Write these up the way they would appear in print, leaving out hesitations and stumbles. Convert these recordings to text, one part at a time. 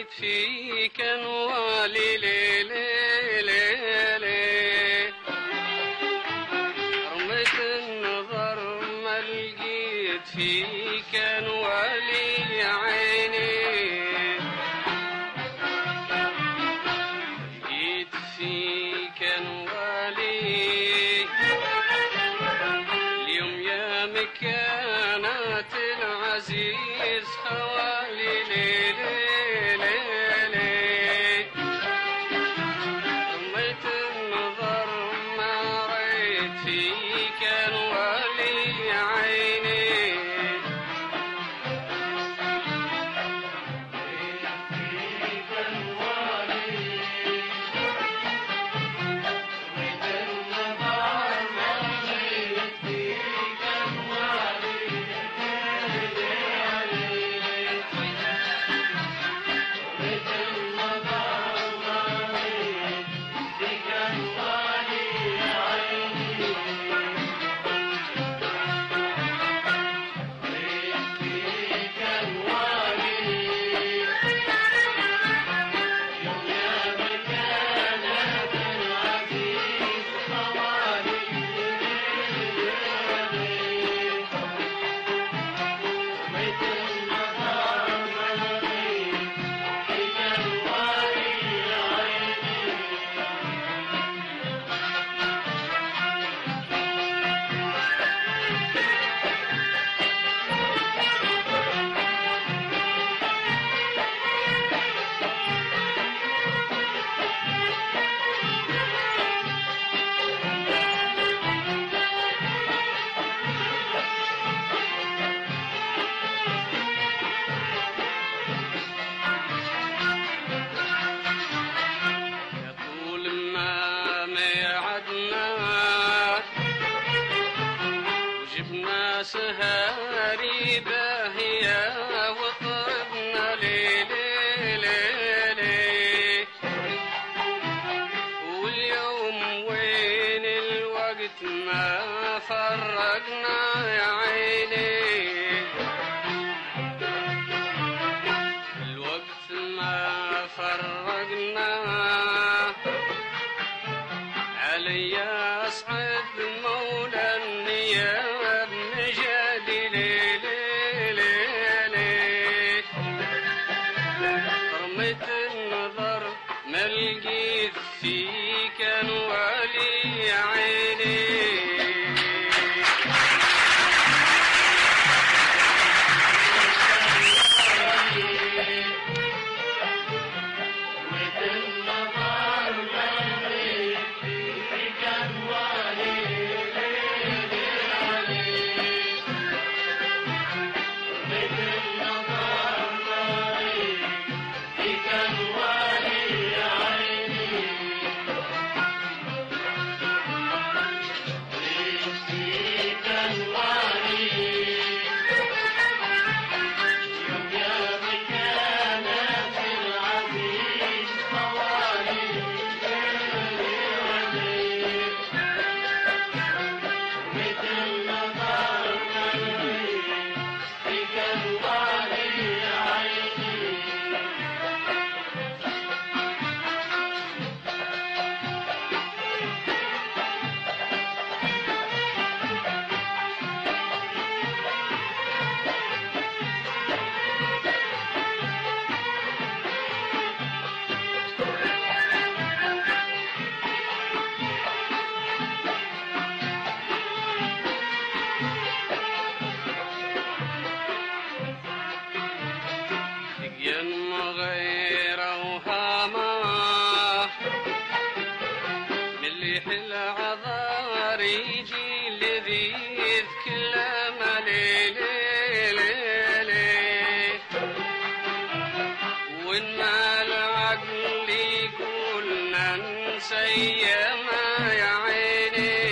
لقيت فيك انوالي ليلي رميت النظر ما لقيت فيك انوالي يا عيني لقيت فيك انوالي اليوم يا مكانات العزيز خوالي ليلي رميت النظر ما ريت فيك انوالي يا عيني وجبنا سهاري باهية وطربنا ليلي واليوم وين الوقت ما فرقنا يا عيني الوقت ما فرقنا علي أصعد مولى النياب نجالي ليلي رميت النظر ما لقيت فيك انوالي يا عيني غيره وهامه مليح العذار يجي لذيذ كلامه ليلي وإن ما العقل يقول ننسى ما يا عيني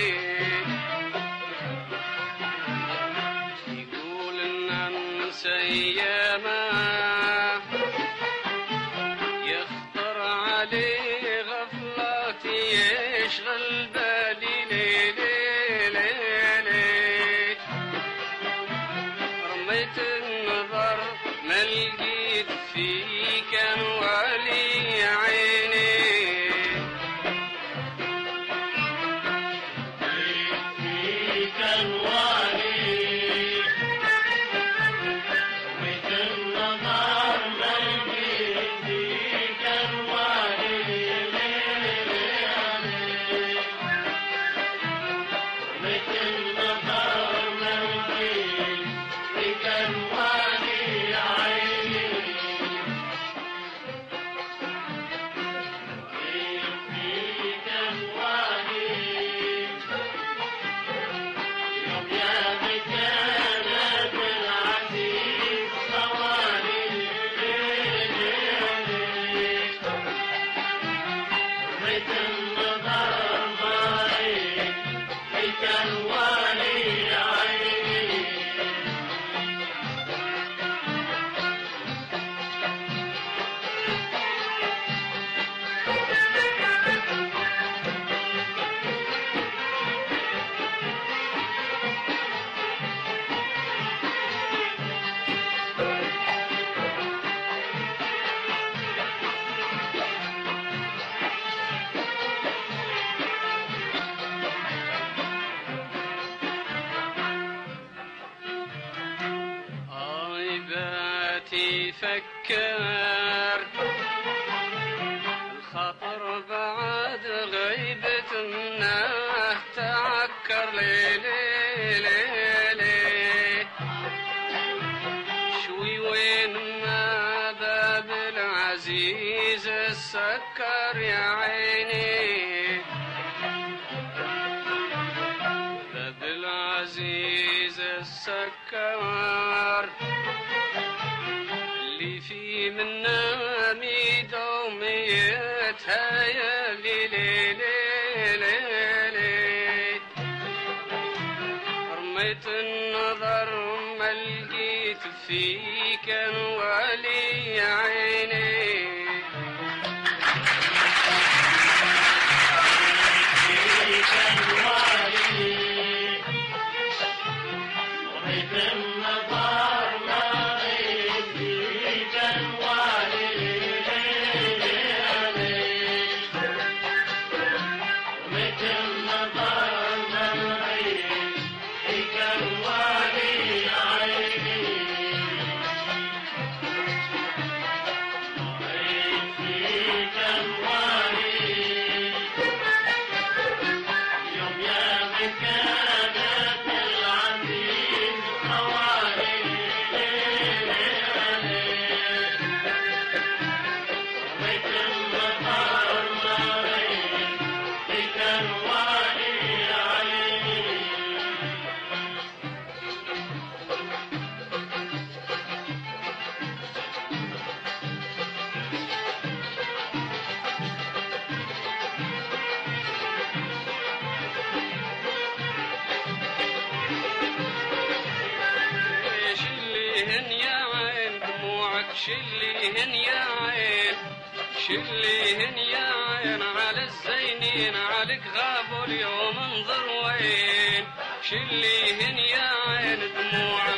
يقول ننسى ما يخطر عليه غفلاتي يشغل بالي ليلي رميت النظر ما لقيت فيك انوار فكر الخطر بعد غيبتنا تعكر ليلي ليلي شوي وين ما باب العزيز السكر يا عيني باب العزيز السكر في منا ميدوم يتهيأ لي لي رميت النظر ما لقيت فيك ولي عيني شليهن يا عين شليهن يا عين على الزينين عليك غابوا اليوم انظر وين شليهن يا عين دموعك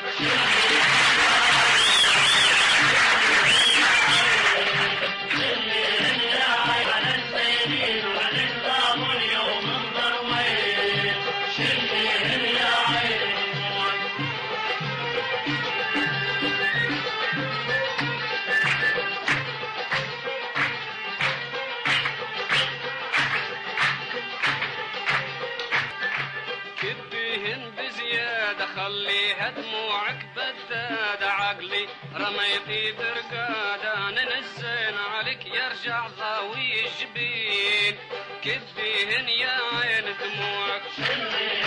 شليهن يا عين على الزينين عليك غابوا اليوم انظر وين شليهن يا عين خليها دموعك بداد عقلي رميتي برقادة ننزين عليك يرجع ضاوي الجبين كبيهن يا عين دموعك